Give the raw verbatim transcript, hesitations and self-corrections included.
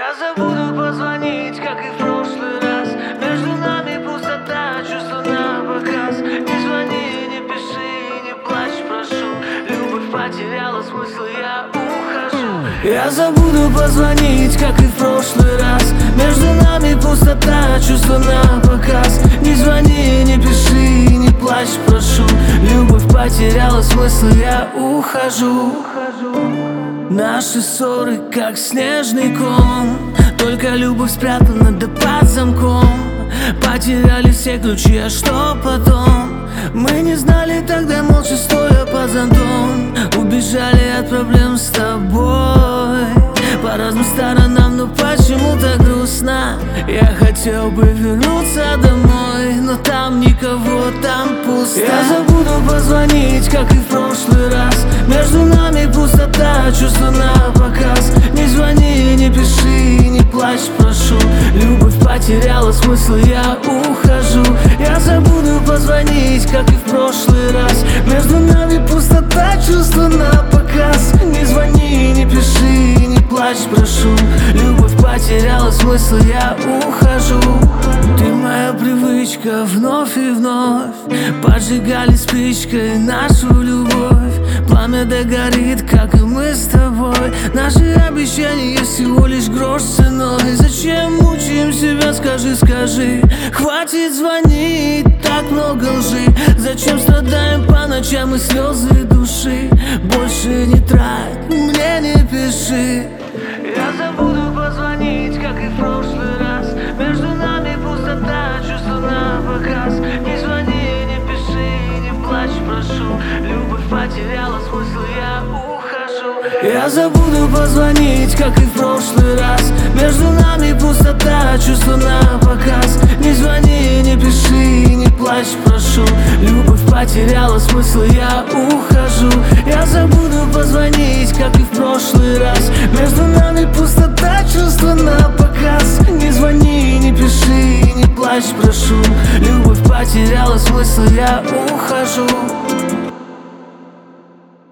Я забуду позвонить, как и в прошлый раз. Между нами пустота, чувства на показ. Не звони, не пиши, не плачь, прошу. Любовь потеряла смысл, я ухожу. Я забуду позвонить, как и в прошлый раз. Между нами пустота, чувства на показ. Не звони, не пиши, не плачь, прошу. Любовь потеряла смысл, я ухожу. Наши ссоры, как снежный ком. Только любовь спрятана да под замком. Потеряли все ключи, а что потом? Мы не знали тогда, молча стоя под зонтом. Убежали от проблем с тобой по разным сторонам, но почему-то грустно. Я хотел бы вернуться домой, но там никого, там пусто. Я забуду позвонить, как и в прошлый раз. Между нами пустота, чувства на показ. Не звони, не пиши, не плачь, прошу. Любовь потеряла смысл, я ухожу. Я забуду позвонить, как и в прошлый раз. Между нами пустота, чувства на показ. Не звони, не пиши, не плачь, прошу. Любовь потеряла смысл, я ухожу. Ты моя привычка, вновь и вновь поджигали спичкой нашу любовь. Пламя догорит, как и мы с тобой. Наши обещания всего лишь грош ценой. Зачем мучаем себя, скажи, скажи. Хватит звонить, так много лжи. Зачем страдаем по ночам и слезы души? Больше не трать, мне не пиши. Я забуду позвонить, как и в прошлый раз. Между нами пустота, чувства на показ. Не звони, не пиши, не плачь, прошу. Любовь потеряла смысл, я ухожу. Я забуду позвонить, как и в прошлый раз. Между нами пустота, чувства на показ. Не звони, не пиши, не плачь, прошу. Любовь потеряла смысл, я ухожу. Я забуду позвонить, как и в прошлый раз. Между нами пустота, чувства на показ. Не звони, не пиши, не плачь, прошу. Любовь потеряла смысл, я ухожу.